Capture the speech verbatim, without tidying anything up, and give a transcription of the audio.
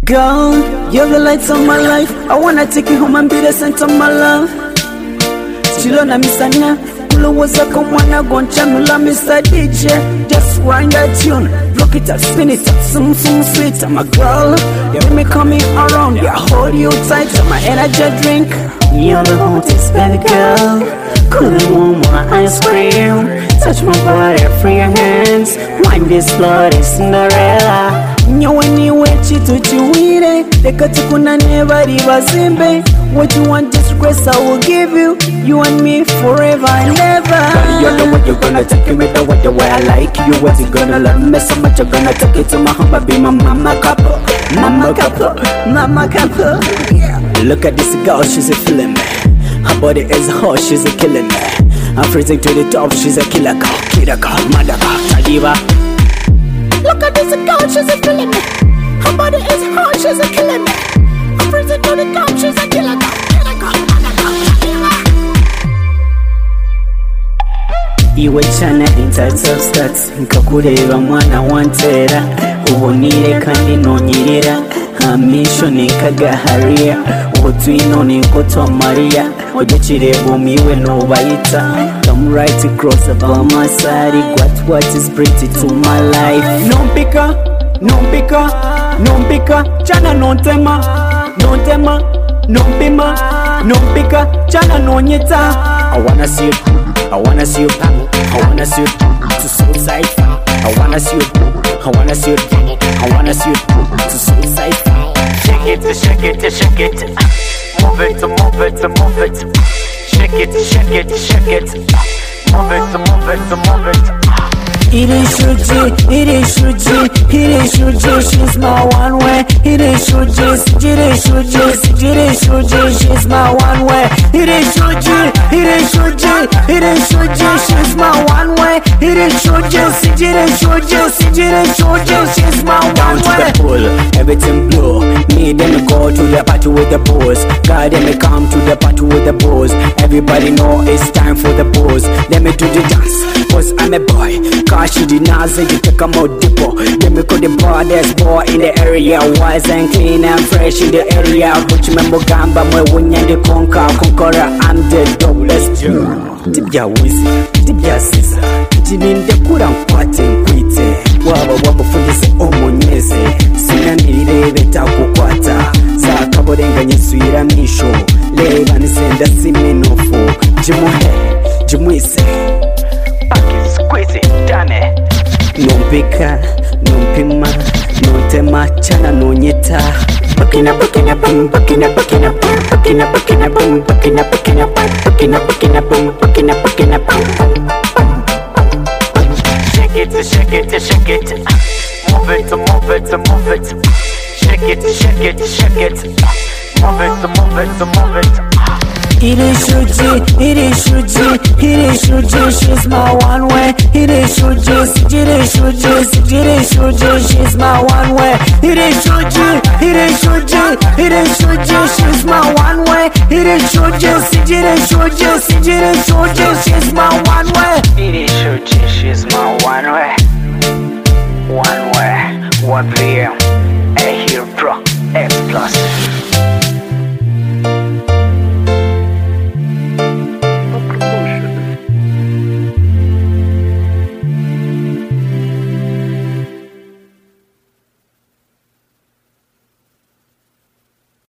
Girl, you're the lights of my life. I wanna take you home and be the center of my love. Chilona misana, kulowoza kumwana gonchanula Mister D J. Just wind that tune, rock it up, spin it up, sing, sing, sweet. I'm a girl, you make me coming around. Yeah, hold you tight, I'm my energy drink. You're the hottest baby girl. Couldn't want more ice cream. Touch my body, free your hands. Wind this bloody Cinderella. Nyowe niwe chitu chiwire. Leka tukuna neba riba zimbe. What you want, just grace I will give you. You and me forever and ever. You know what you're gonna take me the way, the way I like you. What you gonna love me so much you're gonna take it to my home. Be my mama couple, mama couple, mama couple. Yeah. Look at this girl, she's a feeling me. Her body is hot, she's a killing me. I'm freezing to the top, she's a killer girl, killer girl, mother girl, Tadiva. Look at this girl, she's a killing me. Her body is hot, she's a killing me. I'm freezing to the top, she's a killer girl, killer girl, mother girl, Tadiva. Iwe chana in types of stats. Nkakureba mwana wantera. Ubonire kandi nonyirira. Hamisho nikagaharia. Utwino nikotwa Maria. Ojechirebo miwe no bayita. Come right across about my side. What what is pretty to my life. Nompika, nompika, nompika. Chana nontema, nontema, nompima, nompika. Chana nonyeta. I wanna see you, I wanna see you, I wanna see you to suicide. I wanna see you, I wanna see you, I wanna see you to suicide. Shake it, shake it, shake it. Move it, move it, move it. Shake it, shake it, shake it. Move it, move it, move it. It is Shuji, it is Shuji, it is Shuji, she's my one way. It is Shuji, it is Shuji, it is Shuji, she's my one way. It is Shuji, it is Shuji, it is Shuji, she's my one way. It is Shuji, it is Shuji, it is Shuji, she's my one way. Down to the pool, everything blue. Me then go to the party with the boys. God let me come to the party with the boys. Everybody know it's time for the boys. Let me do the dance, cause I'm a boy. She did not say you take a more dippo. Let me call the baddest boy in the area. Wise and clean and fresh in the area. But you remember Gamba, my winner, the conqueror, conqueror, I'm the doublest. Tibia Wizzy, Tibia Caesar. Jinin the Kuran Quatin Quite. Waba Waba for this Omonyese. Sinanire Betaku Quata. Zakabodenga Niswira Misho. Levan Senda Siminofo. Jimuhe, Jimuise. Nompika, nompima, nontema, chana nonyeta. Bakina, bakina, bum, bakina, bakina, bum, bakina, bakina, bum, bakina, bakina, bum, bakina, bakina, bum, bakina, bakina, bum. Shake it, shake it, shake it. Move it, move it, move it. Shake it, shake it, shake it. Move it, move it, move it. It is Shuji, it is Shuji, it is Shuji, she's my one way. It is Shuji, it is Shuji, it is Shuji, she's my one way. It is Shuji, it is Shuji, it is Shuji, she's my one way. It is Shuji, it is Shuji, it is Shuji, she's my one way. It is Shuji, she's my one way. One way, one P M